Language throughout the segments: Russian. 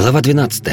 Глава 12.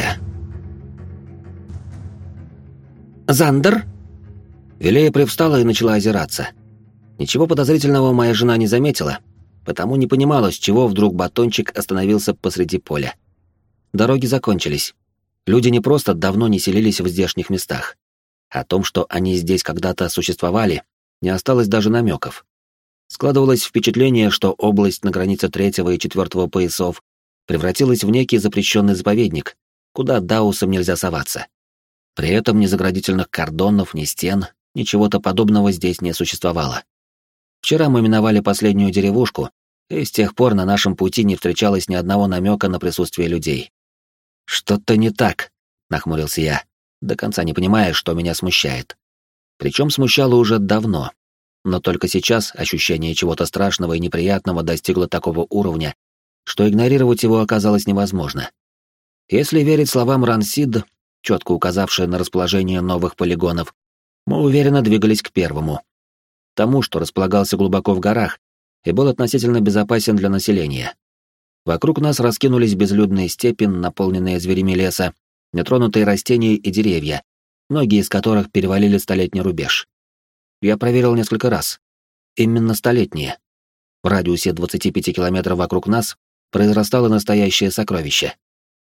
«Зандер?» Вилея привстала и начала озираться. Ничего подозрительного моя жена не заметила, потому не понимала, с чего вдруг батончик остановился посреди поля. Дороги закончились. Люди не просто давно не селились в здешних местах. О том, что они здесь когда-то существовали, не осталось даже намеков. Складывалось впечатление, что область на границе 3-го и 4-го поясов превратилась в некий запрещенный заповедник, куда даусам нельзя соваться. При этом ни заградительных кордонов, ни стен, ничего-то подобного здесь не существовало. Вчера мы миновали последнюю деревушку, и с тех пор на нашем пути не встречалось ни одного намека на присутствие людей. «Что-то не так», — нахмурился я, до конца не понимая, что меня смущает. Причем смущало уже давно, но только сейчас ощущение чего-то страшного и неприятного достигло такого уровня, что игнорировать его оказалось невозможно. Если верить словам Рансид, четко указавшей на расположение новых полигонов, мы уверенно двигались к первому. Тому, что располагался глубоко в горах и был относительно безопасен для населения. Вокруг нас раскинулись безлюдные степи, наполненные зверями леса, нетронутые растения и деревья, многие из которых перевалили столетний рубеж. Я проверил несколько раз. Именно столетние. В радиусе 25 километров вокруг нас произрастало настоящее сокровище.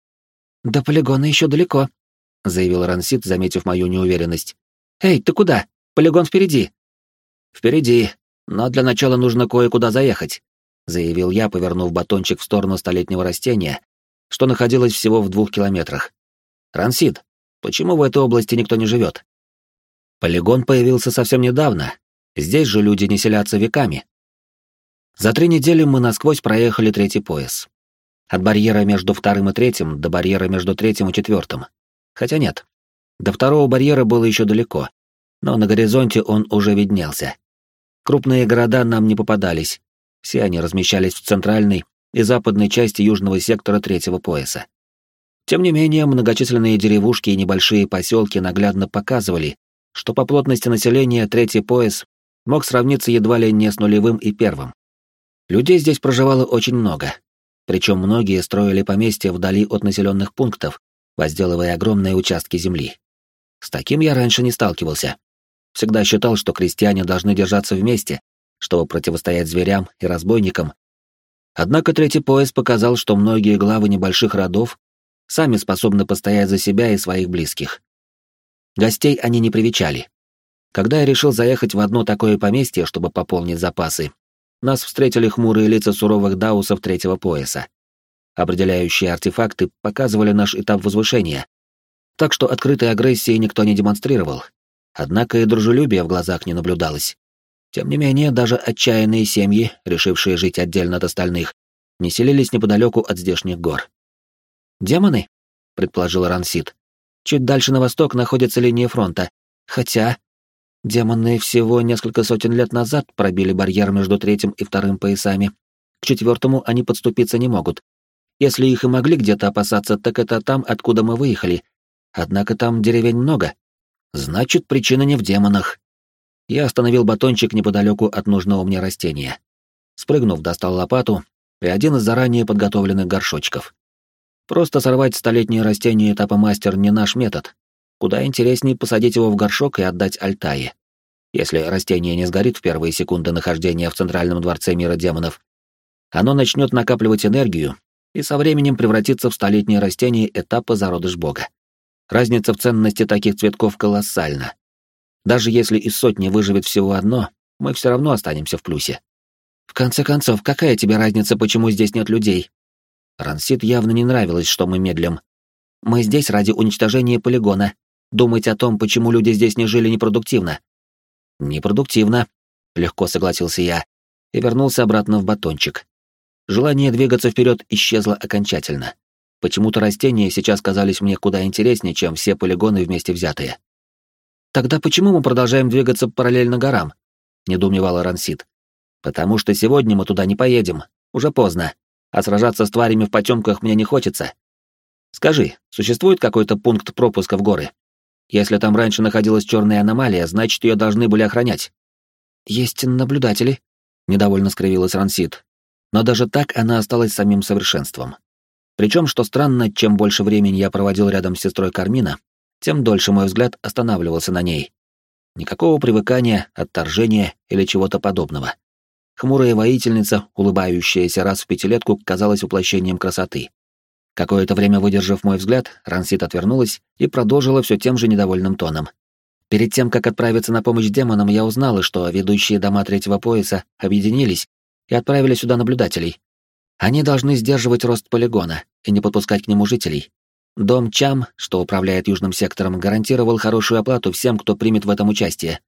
«До полигона еще далеко», — заявил Рансид, заметив мою неуверенность. «Эй, ты куда? Полигон впереди». «Впереди, но для начала нужно кое-куда заехать», — заявил я, повернув батончик в сторону столетнего растения, что находилось всего в 2 километрах. «Рансид, почему в этой области никто не живет?» «Полигон появился совсем недавно. Здесь же люди не селятся веками». За 3 недели мы насквозь проехали 3-й пояс. От барьера между 2-м и 3-м до барьера между 3-м и 4-м. Хотя нет, до 2-го барьера было еще далеко, но на горизонте он уже виднелся. Крупные города нам не попадались, все они размещались в центральной и западной части южного сектора 3-го пояса. Тем не менее, многочисленные деревушки и небольшие поселки наглядно показывали, что по плотности населения 3-й пояс мог сравниться едва ли не с 0-м и 1-м. Людей здесь проживало очень много, причем многие строили поместья вдали от населенных пунктов, возделывая огромные участки земли. С таким я раньше не сталкивался. Всегда считал, что крестьяне должны держаться вместе, чтобы противостоять зверям и разбойникам. Однако 3-й пояс показал, что многие главы небольших родов сами способны постоять за себя и своих близких. Гостей они не привечали. Когда я решил заехать в одно такое поместье, чтобы пополнить запасы, нас встретили хмурые лица суровых даусов 3-го пояса. Определяющие артефакты показывали наш этап возвышения, так что открытой агрессии никто не демонстрировал, однако и дружелюбия в глазах не наблюдалось. Тем не менее, даже отчаянные семьи, решившие жить отдельно от остальных, не селились неподалеку от здешних гор. «Демоны?» — предположил Рансид. «Чуть дальше на восток находится линия фронта, хотя...» Демоны всего несколько сотен лет назад пробили барьер между 3-м и 2-м поясами. К 4-му они подступиться не могут. Если их и могли где-то опасаться, так это там, откуда мы выехали. Однако там деревень много. Значит, причина не в демонах. Я остановил батончик неподалеку от нужного мне растения. Спрыгнув, достал лопату и один из заранее подготовленных горшочков. Просто сорвать столетнее растение этапа мастер не наш метод. Куда интереснее посадить его в горшок и отдать Альтае. Если растение не сгорит в первые секунды нахождения в центральном дворце мира демонов, оно начнет накапливать энергию и со временем превратится в столетнее растение этапа зародыш бога. Разница в ценности таких цветков колоссальна. Даже если из сотни выживет всего одно, мы все равно останемся в плюсе. В конце концов, какая тебе разница, почему здесь нет людей? Рансид явно не нравилось, что мы медлим. Мы здесь ради уничтожения полигона. Думать о том, почему люди здесь не жили, непродуктивно. Непродуктивно, легко согласился я и вернулся обратно в батончик. Желание двигаться вперед исчезло окончательно. Почему-то растения сейчас казались мне куда интереснее, чем все полигоны вместе взятые. Тогда почему мы продолжаем двигаться параллельно горам? Недоумевала Рансид. Потому что сегодня мы туда не поедем, уже поздно, а сражаться с тварями в потемках мне не хочется. Скажи, существует какой-то пункт пропуска в горы? Если там раньше находилась черная аномалия, значит, ее должны были охранять. Есть наблюдатели, недовольно скривилась Рансид. Но даже так она осталась самим совершенством. Причем, что странно, чем больше времени я проводил рядом с сестрой Кармина, тем дольше мой взгляд останавливался на ней. Никакого привыкания, отторжения или чего-то подобного. Хмурая воительница, улыбающаяся раз в пятилетку, казалась воплощением красоты. Какое-то время выдержав мой взгляд, Рансит отвернулась и продолжила все тем же недовольным тоном. Перед тем, как отправиться на помощь демонам, я узнала, что ведущие дома третьего пояса объединились и отправили сюда наблюдателей. Они должны сдерживать рост полигона и не подпускать к нему жителей. Дом Чам, что управляет южным сектором, гарантировал хорошую оплату всем, кто примет в этом участие.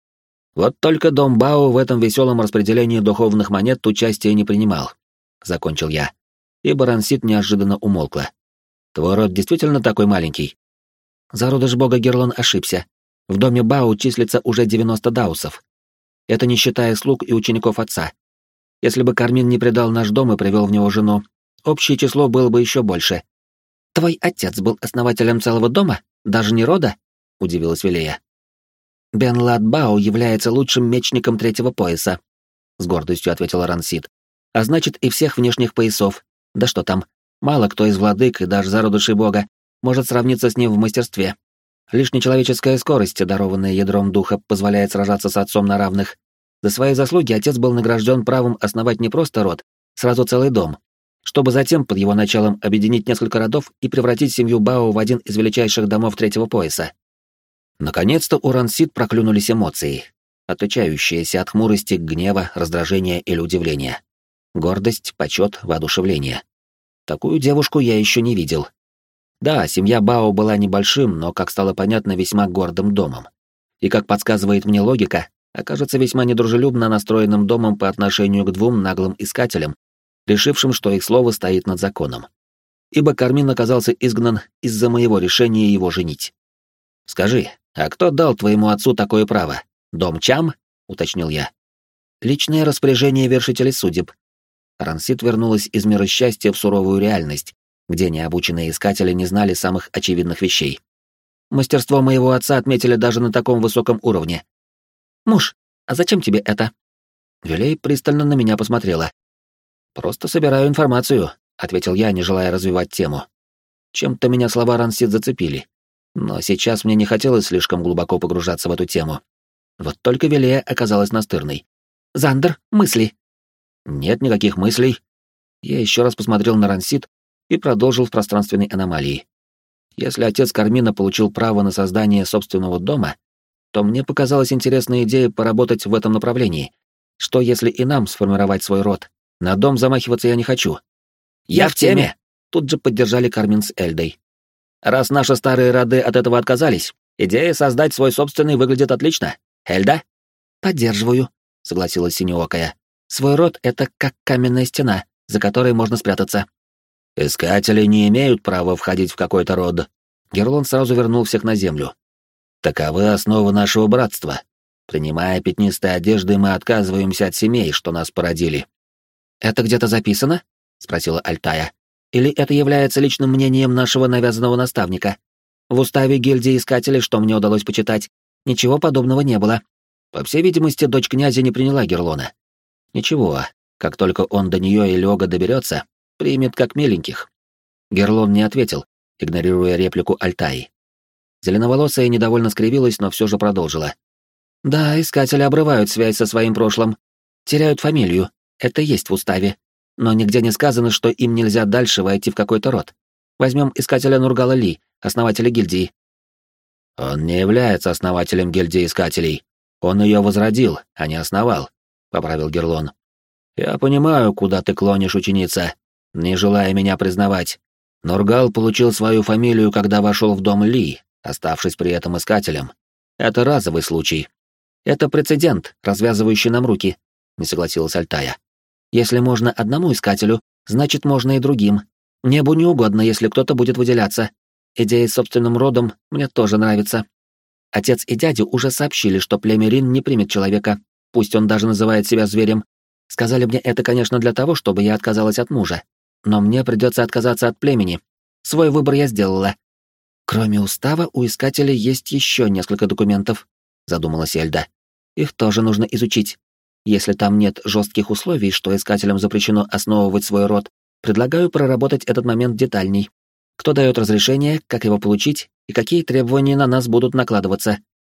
Вот только дом Бао в этом веселом распределении духовных монет участия не принимал. Закончил я, ибо Рансит неожиданно умолкла. Твой род действительно такой маленький? Зародыш бога Герлон ошибся. В доме Бао числится уже 90 даусов. Это не считая слуг и учеников отца. Если бы Кармин не предал наш дом и привел в него жену, общее число было бы еще больше. «Твой отец был основателем целого дома? Даже не рода?» — удивилась Вилея. «Бен Лад Бао является лучшим мечником третьего пояса», — с гордостью ответила Рансит. «А значит, и всех внешних поясов. Да что там, мало кто из владык и даже зародышей бога может сравниться с ним в мастерстве. Лишь нечеловеческая скорость, дарованная ядром духа, позволяет сражаться с отцом на равных. За свои заслуги отец был награжден правом основать не просто род, сразу целый дом, чтобы затем под его началом объединить несколько родов и превратить семью Бао в один из величайших домов третьего пояса». Наконец-то у Рансит проклюнулись эмоции, отличающиеся от хмурости, гнева, раздражения или удивления. Гордость, почет, воодушевление. Такую девушку я еще не видел. Да, семья Бао была небольшим, но, как стало понятно, весьма гордым домом. И, как подсказывает мне логика, окажется весьма недружелюбно настроенным домом по отношению к двум наглым искателям, решившим, что их слово стоит над законом. Ибо Кармин оказался изгнан из-за моего решения его женить. «Скажи, а кто дал твоему отцу такое право? Дом Чам?» — уточнил я. «Личное распоряжение вершителей судеб». Рансит вернулась из мира счастья в суровую реальность, где необученные искатели не знали самых очевидных вещей. «Мастерство моего отца отметили даже на таком высоком уровне». «Муж, а зачем тебе это?» Вилей пристально на меня посмотрела. «Просто собираю информацию», — ответил я, не желая развивать тему. Чем-то меня слова Рансит зацепили. Но сейчас мне не хотелось слишком глубоко погружаться в эту тему. Вот только Вилея оказалась настырной. «Зандер, мысли!» «Нет никаких мыслей». Я еще раз посмотрел на Рансит и продолжил в пространственной аномалии. Если отец Кармина получил право на создание собственного дома, то мне показалась интересная идея поработать в этом направлении. Что если и нам сформировать свой род? На дом замахиваться я не хочу. «Я в теме!» Тут же поддержали Кармин с Эльдой. «Раз наши старые роды от этого отказались, идея создать свой собственный выглядит отлично. Эльда?» «Поддерживаю», — согласилась Синеокая. «Свой род — это как каменная стена, за которой можно спрятаться». «Искатели не имеют права входить в какой-то род». Герлон сразу вернул всех на землю. «Таковы основы нашего братства. Принимая пятнистые одежды, мы отказываемся от семей, что нас породили». «Это где-то записано?» — спросила Альтая. «Или это является личным мнением нашего навязанного наставника? В уставе гильдии искателей, что мне удалось почитать, ничего подобного не было. По всей видимости, дочь князя не приняла Герлона. Ничего, как только он до нее и Лёга доберется, примет как миленьких». Герлон не ответил, игнорируя реплику Альтаи. Зеленоволосая недовольно скривилась, но все же продолжила. «Да, искатели обрывают связь со своим прошлым, теряют фамилию, это есть в уставе. Но нигде не сказано, что им нельзя дальше войти в какой-то род. Возьмем искателя Нургала Ли, основателя гильдии». «Он не является основателем гильдии искателей. Он ее возродил, а не основал», — поправил Герлон. «Я понимаю, куда ты клонишь, ученица, не желая меня признавать. Нургал получил свою фамилию, когда вошел в дом Ли, оставшись при этом искателем. Это разовый случай. Это прецедент, развязывающий нам руки», — не согласилась Альтая. «Если можно одному искателю, значит, можно и другим. Небу не угодно, если кто-то будет выделяться. Идея с собственным родом мне тоже нравится. Отец и дядя уже сообщили, что племя Рин не примет человека, пусть он даже называет себя зверем. Сказали мне это, конечно, для того, чтобы я отказалась от мужа. Но мне придется отказаться от племени. Свой выбор я сделала. Кроме устава, у искателей есть еще несколько документов», — задумалась Эльда. «Их тоже нужно изучить. Если там нет жестких условий, что искателям запрещено основывать свой род, Предлагаю проработать этот момент детальней. Кто дает разрешение, как его получить и какие требования на нас будут накладываться?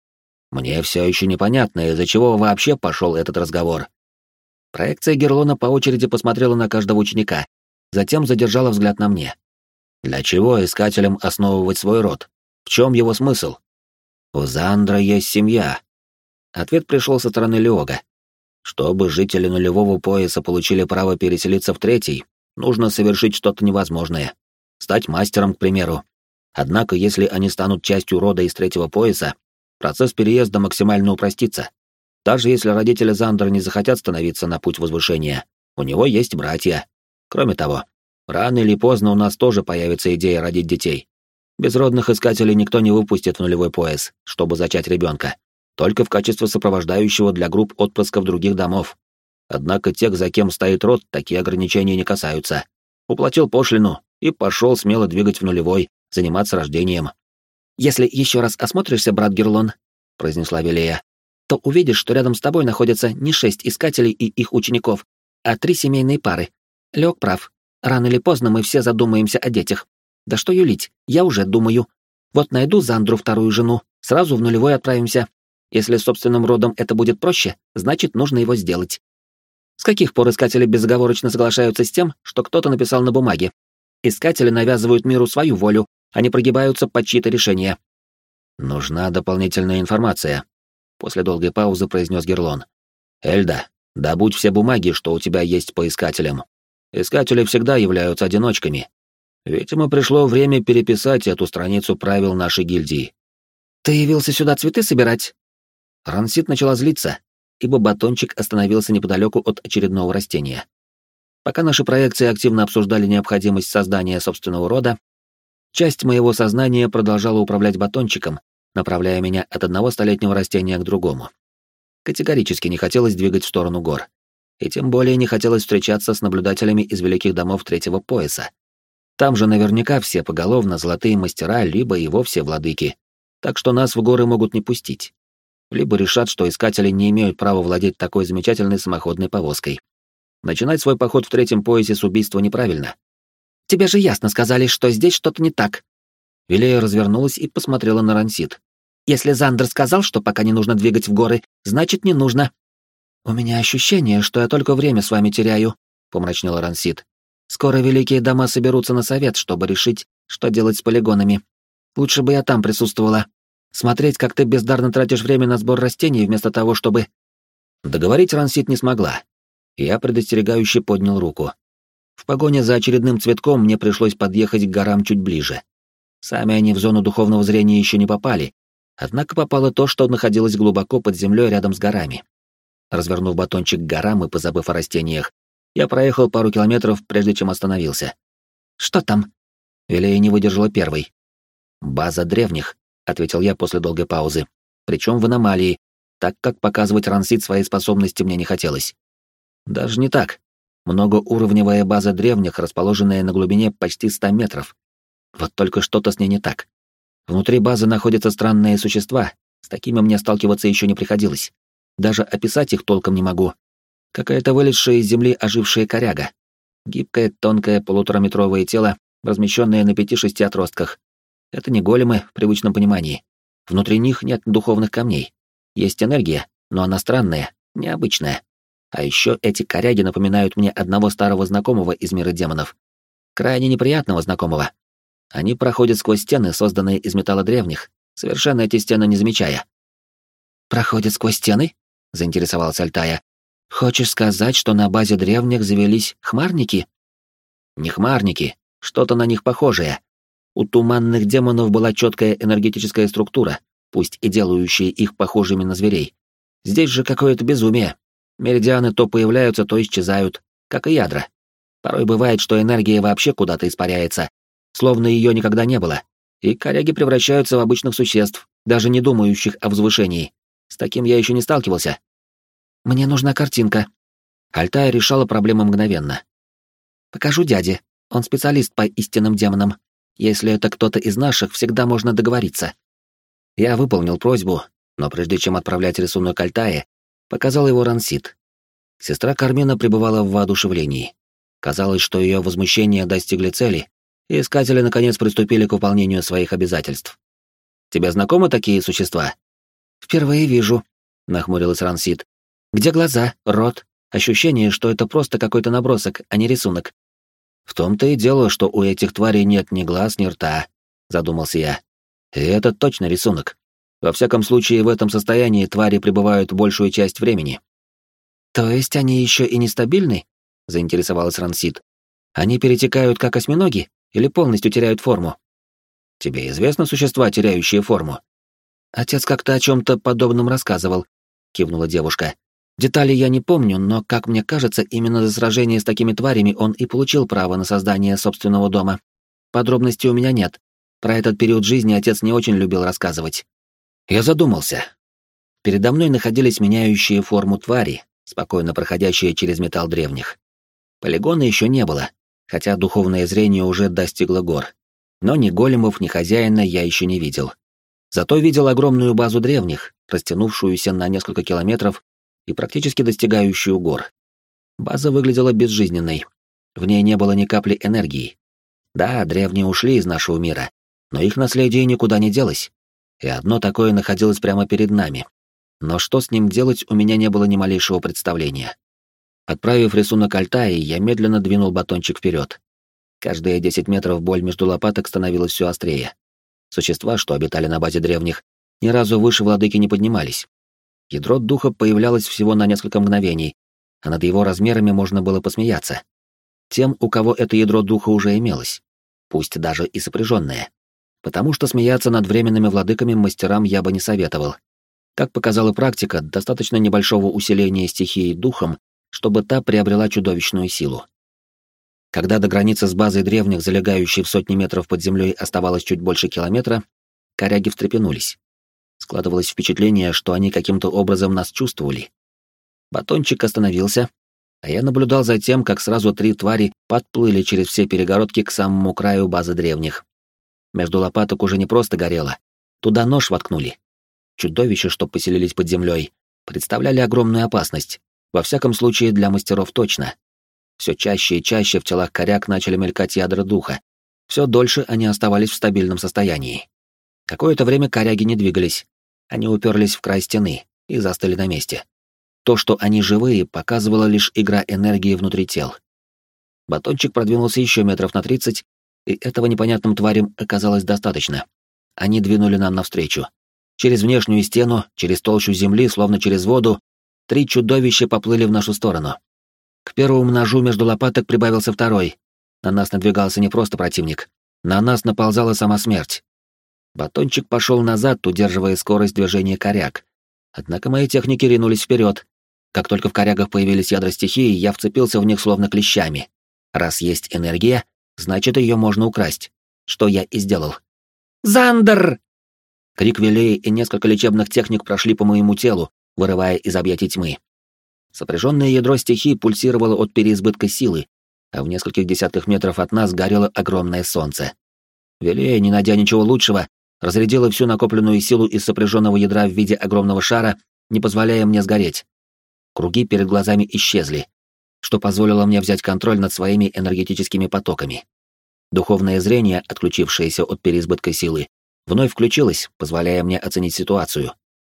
Мне все еще непонятно, из-за чего вообще пошел этот разговор. Проекция Герлона по очереди посмотрела на каждого ученика, затем задержала взгляд на мне. Для чего искателям основывать свой род? В чем его смысл? У Зандра есть семья. Ответ пришел со стороны Леога. Чтобы жители нулевого пояса получили право переселиться в третий, нужно совершить что-то невозможное. Стать мастером, к примеру. Однако, если они станут частью рода из третьего пояса, процесс переезда максимально упростится. Даже если родители Зандра не захотят становиться на путь возвышения, у него есть братья. Кроме того, рано или поздно у нас тоже появится идея родить детей. Безродных искателей никто не выпустит в нулевой пояс, чтобы зачать ребенка, только в качестве сопровождающего для групп отпрысков других домов. Однако тех, за кем стоит род, такие ограничения не касаются. Уплатил пошлину и пошел смело двигать в нулевой, заниматься рождением. «Если еще раз осмотришься, брат Герлон», — произнесла Велея, «то увидишь, что рядом с тобой находятся не 6 искателей и их учеников, а 3 семейные пары. Лёг прав. Рано или поздно мы все задумаемся о детях. Да что юлить, я уже думаю. Вот найду Зандру вторую жену, сразу в нулевой отправимся. Если с собственным родом это будет проще, значит, нужно его сделать». С каких пор искатели безоговорочно соглашаются с тем, что кто-то написал на бумаге? Искатели навязывают миру свою волю, они прогибаются под чьи-то решения. «Нужна дополнительная информация», — после долгой паузы произнес Герлон. «Эльда, добудь все бумаги, что у тебя есть по искателям. Искатели всегда являются одиночками. Видимо, пришло время переписать эту страницу правил нашей гильдии». «Ты явился сюда цветы собирать?» Рансит начала злиться, ибо батончик остановился неподалеку от очередного растения. Пока наши проекции активно обсуждали необходимость создания собственного рода, часть моего сознания продолжала управлять батончиком, направляя меня от одного столетнего растения к другому. Категорически не хотелось двигать в сторону гор. И тем более не хотелось встречаться с наблюдателями из великих домов третьего пояса. Там же наверняка все поголовно золотые мастера, либо и вовсе владыки, так что нас в горы могут не пустить. Либо решат, что искатели не имеют права владеть такой замечательной самоходной повозкой. Начинать свой поход в третьем поясе с убийства неправильно. «Тебе же ясно сказали, что здесь что-то не так». Велея развернулась и посмотрела на Рансит. «Если Зандер сказал, что пока не нужно двигать в горы, значит, не нужно». «У меня ощущение, что я только время с вами теряю», — помрачнела Рансит. «Скоро великие дома соберутся на совет, чтобы решить, что делать с полигонами. Лучше бы я там присутствовала. Смотреть, как ты бездарно тратишь время на сбор растений, вместо того, чтобы...» Договорить Рансит не смогла. Я предостерегающе поднял руку. В погоне за очередным цветком мне пришлось подъехать к горам чуть ближе. Сами они в зону духовного зрения еще не попали, однако попало то, что находилось глубоко под землей рядом с горами. Развернув батончик к горам и позабыв о растениях, я проехал пару километров, прежде чем остановился. «Что там?» Велея не выдержала первой. «База древних», — ответил я после долгой паузы. «Причем в аномалии, так как показывать Рансит свои способности мне не хотелось. Даже не так. Многоуровневая база древних, расположенная на глубине почти 100 метров. Вот только что-то с ней не так. Внутри базы находятся странные существа, с такими мне сталкиваться еще не приходилось. Даже описать их толком не могу. Какая-то вылезшая из земли ожившая коряга. Гибкое, тонкое, полутораметровое тело, размещенное на 5-6 отростках. Это не големы в привычном понимании. Внутри них нет духовных камней. Есть энергия, но она странная, необычная. А еще эти коряги напоминают мне одного старого знакомого из мира демонов. Крайне неприятного знакомого. Они проходят сквозь стены, созданные из металла древних, совершенно эти стены не замечая. «Проходят сквозь стены?» — заинтересовалась Альтая. «Хочешь сказать, что на базе древних завелись хмарники?» «Не хмарники, что-то на них похожее. У туманных демонов была четкая энергетическая структура, пусть и делающая их похожими на зверей. Здесь же какое-то безумие. Меридианы то появляются, то исчезают, как и ядра. Порой бывает, что энергия вообще куда-то испаряется, словно ее никогда не было, и коряги превращаются в обычных существ, даже не думающих о возвышении. С таким я еще не сталкивался. Мне нужна картинка. Альтая решала проблему мгновенно. Покажу дяде, он специалист по истинным демонам. Если это кто-то из наших, всегда можно договориться. Я выполнил просьбу, но прежде чем отправлять рисунок Альтае, показал его Рансит. Сестра Кармина пребывала в воодушевлении. Казалось, что ее возмущения достигли цели, и искатели наконец приступили к выполнению своих обязательств. «Тебе знакомы такие существа?» «Впервые вижу», — нахмурилась Рансид. «Где глаза, рот? Ощущение, что это просто какой-то набросок, а не рисунок». «В том-то и дело, что у этих тварей нет ни глаз, ни рта», — задумался я. «И это точно рисунок. Во всяком случае, в этом состоянии твари пребывают большую часть времени». «То есть они еще и нестабильны?» — заинтересовалась Рансид. «Они перетекают как осьминоги или полностью теряют форму?» «Тебе известны существа, теряющие форму?» «Отец как-то о чем-то подобном рассказывал», — кивнула девушка. «Детали я не помню, но, как мне кажется, именно за сражение с такими тварями он и получил право на создание собственного дома. Подробностей у меня нет. Про этот период жизни отец не очень любил рассказывать». Я задумался. Передо мной находились меняющие форму твари, спокойно проходящие через металл древних. Полигона еще не было, хотя духовное зрение уже достигло гор. Но ни големов, ни хозяина я еще не видел. Зато видел огромную базу древних, растянувшуюся на несколько километров и практически достигающую гор. База выглядела безжизненной. В ней не было ни капли энергии. Да, древние ушли из нашего мира, но их наследие никуда не делось. И одно такое находилось прямо перед нами. Но что с ним делать, у меня не было ни малейшего представления. Отправив рисунок Альтаи, я медленно двинул батончик вперед. Каждые 10 метров боль между лопаток становилась все острее. Существа, что обитали на базе древних, ни разу выше владыки не поднимались. Ядро духа появлялось всего на несколько мгновений, а над его размерами можно было посмеяться. Тем, у кого это ядро духа уже имелось, пусть даже и сопряженное. Потому что смеяться над временными владыками мастерам я бы не советовал. Как показала практика, достаточно небольшого усиления стихии духом, чтобы та приобрела чудовищную силу. Когда до границы с базой древних, залегающей в сотни метров под землей, оставалось чуть больше километра, коряги встрепенулись. Складывалось впечатление, что они каким-то образом нас чувствовали. Батончик остановился, а я наблюдал за тем, как сразу 3 твари подплыли через все перегородки к самому краю базы древних. Между лопаток уже не просто горело, туда нож воткнули. Чудовища, что поселились под землей, представляли огромную опасность, во всяком случае для мастеров точно. Все чаще и чаще в телах коряг начали мелькать ядра духа, все дольше они оставались в стабильном состоянии. Какое-то время коряги не двигались, они уперлись в край стены и застыли на месте. То, что они живые, показывала лишь игра энергии внутри тел. Батончик продвинулся еще метров на 30, и этого непонятным тварям оказалось достаточно. Они двинули нам навстречу. Через внешнюю стену, через толщу земли, словно через воду, 3 чудовища поплыли в нашу сторону. К первому ножу между лопаток прибавился второй. На нас надвигался не просто противник. На нас наползала сама смерть. Батончик пошел назад, удерживая скорость движения коряг. Однако мои техники ринулись вперед. Как только в корягах появились ядра стихии, я вцепился в них словно клещами. Раз есть энергия, значит, ее можно украсть. Что я и сделал. «Зандер!» Крик Вилеи и несколько лечебных техник прошли по моему телу, вырывая из объятий тьмы. Сопряженное ядро стихии пульсировало от переизбытка силы, а в нескольких десятках метров от нас горело огромное солнце. Вилея, не найдя ничего лучшего, разрядила всю накопленную силу из сопряженного ядра в виде огромного шара, не позволяя мне сгореть. Круги перед глазами исчезли, что позволило мне взять контроль над своими энергетическими потоками. Духовное зрение, отключившееся от переизбытка силы, вновь включилось, позволяя мне оценить ситуацию.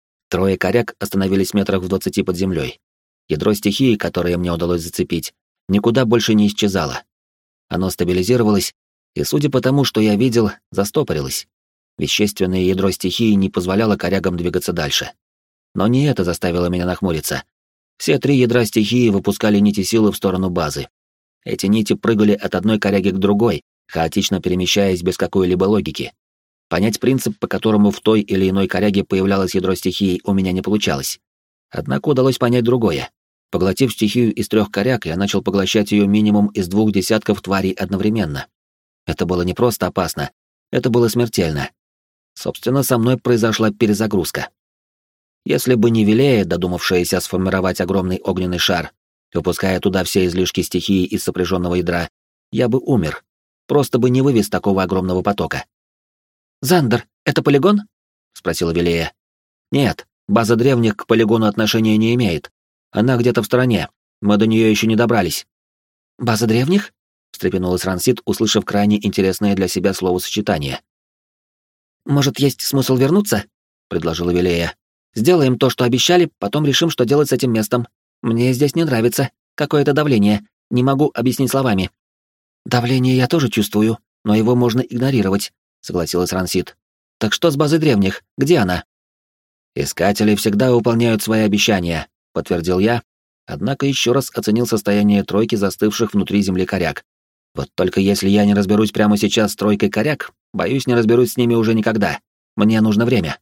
3 коряг остановились метрах в 20 под землей. Ядро стихии, которое мне удалось зацепить, никуда больше не исчезало. Оно стабилизировалось, и, судя по тому, что я видел, застопорилось. Вещественное ядро стихии не позволяло корягам двигаться дальше. Но не это заставило меня нахмуриться. Все 3 ядра стихии выпускали нити силы в сторону базы. Эти нити прыгали от одной коряги к другой, хаотично перемещаясь без какой-либо логики. Понять принцип, по которому в той или иной коряге появлялось ядро стихии, у меня не получалось. Однако удалось понять другое. Поглотив стихию из 3 коряг, я начал поглощать ее минимум из 2 десятков тварей одновременно. Это было не просто опасно, это было смертельно. Собственно, со мной произошла перезагрузка. Если бы не Вилея, додумавшаяся сформировать огромный огненный шар, выпуская туда все излишки стихии из сопряженного ядра, я бы умер. Просто бы не вывез такого огромного потока. «Зандер, это полигон?» — спросила Вилея. «Нет, база древних к полигону отношения не имеет. Она где-то в стороне, мы до нее еще не добрались». «База древних?» — встрепенулась Рансит, услышав крайне интересное для себя словосочетание. «Может, есть смысл вернуться?» — предложила Вилея. «Сделаем то, что обещали, потом решим, что делать с этим местом. Мне здесь не нравится. Какое-то давление. Не могу объяснить словами». «Давление я тоже чувствую, но его можно игнорировать», — согласилась Рансит. «Так что с базой древних? Где она?» «Искатели всегда выполняют свои обещания», — подтвердил я, однако еще раз оценил состояние тройки застывших внутри земли коряк. Вот только если я не разберусь прямо сейчас с тройкой коряк, боюсь, не разберусь с ними уже никогда. Мне нужно время.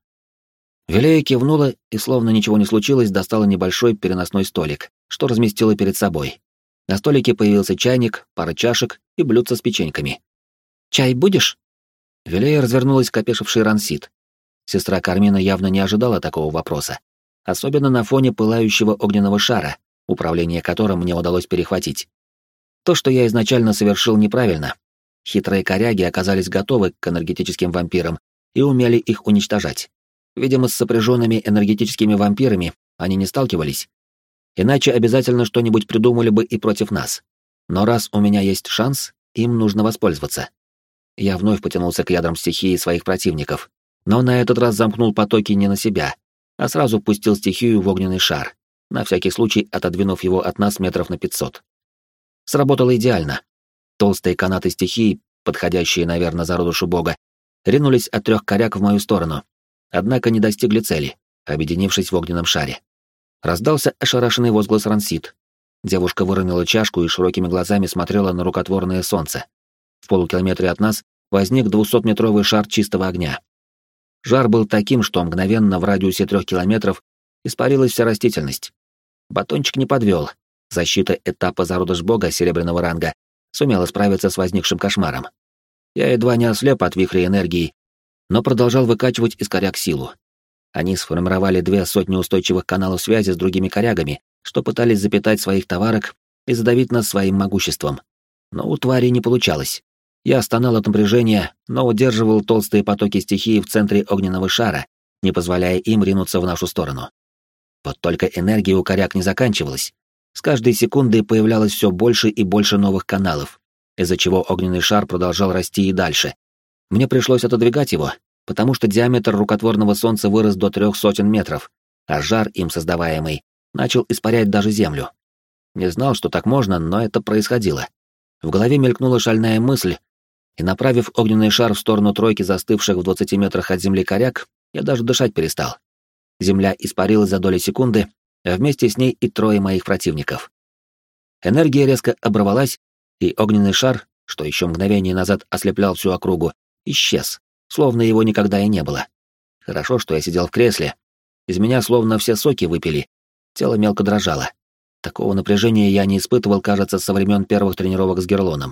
Вилея кивнула и, словно ничего не случилось, достала небольшой переносной столик, что разместила перед собой. На столике появился чайник, пара чашек и блюдце с печеньками. «Чай будешь?» Вилея развернулась к опешившей Рансит. Сестра Кармина явно не ожидала такого вопроса, особенно на фоне пылающего огненного шара, управление которым мне удалось перехватить. То, что я изначально совершил неправильно. Хитрые коряги оказались готовы к энергетическим вампирам и умели их уничтожать. Видимо, с сопряженными энергетическими вампирами они не сталкивались. Иначе обязательно что-нибудь придумали бы и против нас. Но раз у меня есть шанс, им нужно воспользоваться. Я вновь потянулся к ядрам стихии своих противников, но на этот раз замкнул потоки не на себя, а сразу пустил стихию в огненный шар, на всякий случай отодвинув его от нас метров на 500. Сработало идеально. Толстые канаты стихии, подходящие, наверное, зародышу бога, ринулись от 3 коряк в мою сторону, однако не достигли цели, объединившись в огненном шаре. Раздался ошарашенный возглас Рансит. Девушка выронила чашку и широкими глазами смотрела на рукотворное солнце. В полукилометре от нас возник 200-метровый шар чистого огня. Жар был таким, что мгновенно в радиусе 3 километров испарилась вся растительность. Батончик не подвел. Защита этапа зародыш бога серебряного ранга сумела справиться с возникшим кошмаром. Я едва не ослеп от вихря энергии, но продолжал выкачивать из коряг силу. Они сформировали 200 устойчивых каналов связи с другими корягами, что пытались запитать своих товарок и задавить нас своим могуществом. Но у твари не получалось. Я стонал от напряжения, но удерживал толстые потоки стихии в центре огненного шара, не позволяя им ринуться в нашу сторону. Вот только энергия у коряг не заканчивалась. С каждой секундой появлялось все больше и больше новых каналов, из-за чего огненный шар продолжал расти и дальше. Мне пришлось отодвигать его, потому что диаметр рукотворного солнца вырос до 300 метров, а жар, им создаваемый, начал испарять даже землю. Не знал, что так можно, но это происходило. В голове мелькнула шальная мысль, и, направив огненный шар в сторону тройки застывших в 20 метрах от земли коряк, я даже дышать перестал. Земля испарилась за доли секунды, а вместе с ней и 3 моих противников. Энергия резко оборвалась, и огненный шар, что еще мгновение назад ослеплял всю округу, исчез, словно его никогда и не было. Хорошо, что я сидел в кресле. Из меня словно все соки выпили, тело мелко дрожало. Такого напряжения я не испытывал, кажется, со времен первых тренировок с Герлоном.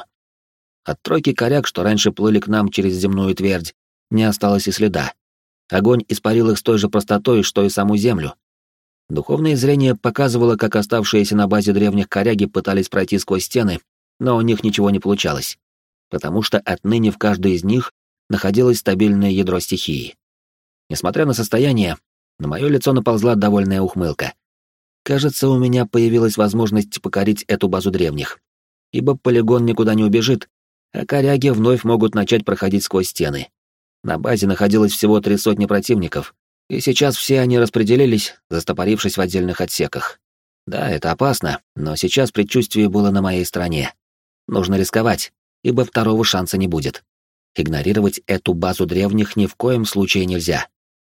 От тройки коряк, что раньше плыли к нам через земную твердь, не осталось и следа. Огонь испарил их с той же простотой, что и саму землю. Духовное зрение показывало, как оставшиеся на базе древних коряги пытались пройти сквозь стены, но у них ничего не получалось, потому что отныне в каждой из них находилось стабильное ядро стихии. Несмотря на состояние, на мое лицо наползла довольная ухмылка. Кажется, у меня появилась возможность покорить эту базу древних, ибо полигон никуда не убежит, а коряги вновь могут начать проходить сквозь стены. На базе находилось всего 300 противников, и сейчас все они распределились, застопорившись в отдельных отсеках. Да, это опасно, но сейчас предчувствие было на моей стороне. Нужно рисковать, ибо второго шанса не будет. Игнорировать эту базу древних ни в коем случае нельзя.